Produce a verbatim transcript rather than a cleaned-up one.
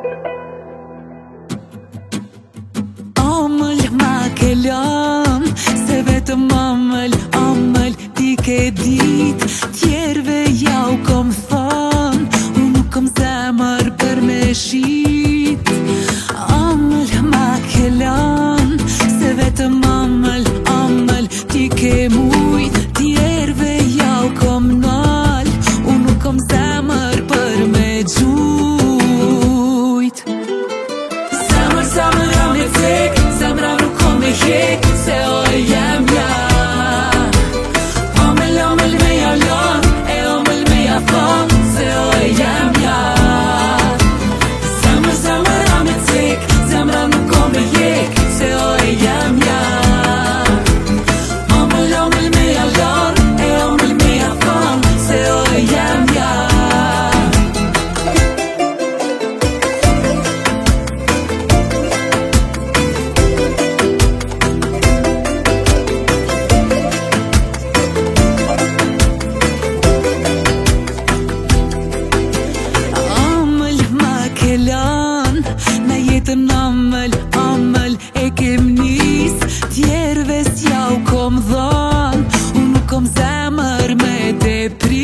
Amël ma ke lëm, se vetëm amël, amël ti ke dit. Tjerve ja u kom thon, unë nuk kom zemër për me shit. Amël ma ke lëm, se vetëm amël, amël ti ke mujt. Tjerve ja u kom nal, unë nuk kom zemër për me gjujt. Zemër, zemër jam e cek, zemra nuk kom me hek, se o e jem ja. Amël, amël me ja lan, e amël me ja thon, se o e jem ja. Zemër, zemër jam e cek, zemra nuk kom me hek, se o e jem ja. Amël, amël me ja lan, e amël me ja thon, se o e jem ja. Na jetën amël, amël e kem nis. Tjerve s'ja u kom dhon, unë nuk kom zemër me depri.